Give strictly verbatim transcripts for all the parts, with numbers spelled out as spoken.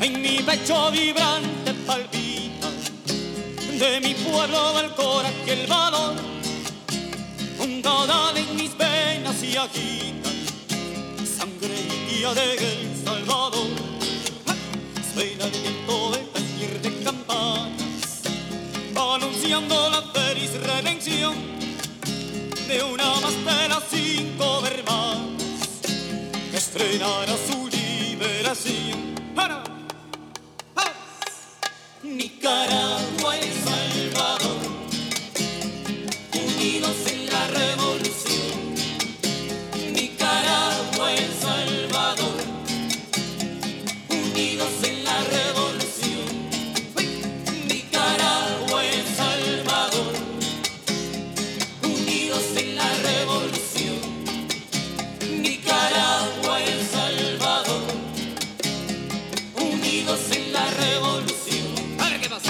en mi pecho vibrante palpita, de mi pueblo el coraje y el valor, un caudal en mis venas y agita, sangre limpia de El Salvador. Suena el viento de tañir de campanas, anunciando la feliz redención de una más de las cinco hermanas que estrenará su liberación. ¡Para! ¡Ah! Nicaragua y El Salvador, unidos en la revolución. Nicaragua y El Salvador, unidos en la revolución. Nicaragua y El Salvador, unidos en la revolución. Nicaragua y El Salvador, unidos en la revolución. A ver qué pasa.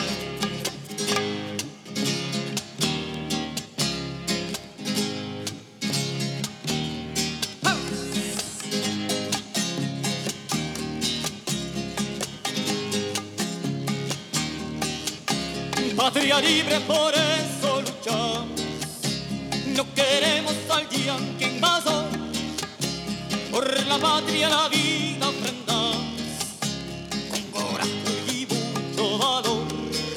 Patria libre, por eso luchamos. No queremos al yanqui invasor. Por la patria la vida ofrendamos con coraje y mucho valor.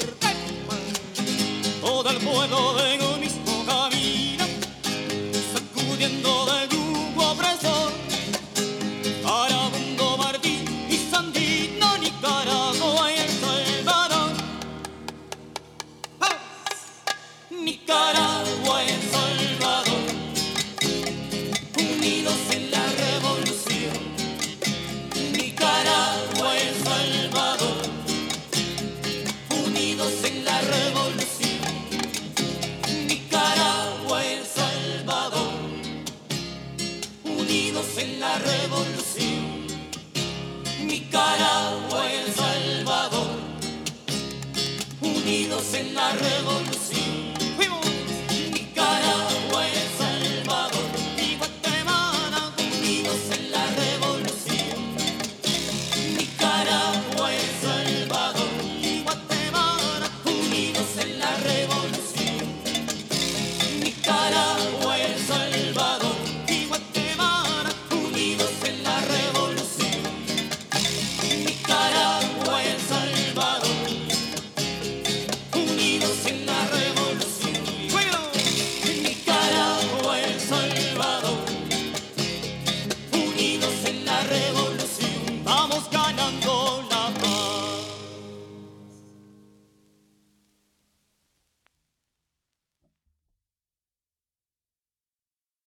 Todo el pueblo de un mismo camino, sacudiendo del yugo opresor. Arabundo, Martín y Sandino, Nicaragua y El Salvador. Nicaragua y El Salvador, unidos en la revolución. Nicaragua y El Salvador, unidos en la revolución. Nicaragua y El Salvador, unidos en la revolución. Nicaragua y El Salvador, unidos en la revolución.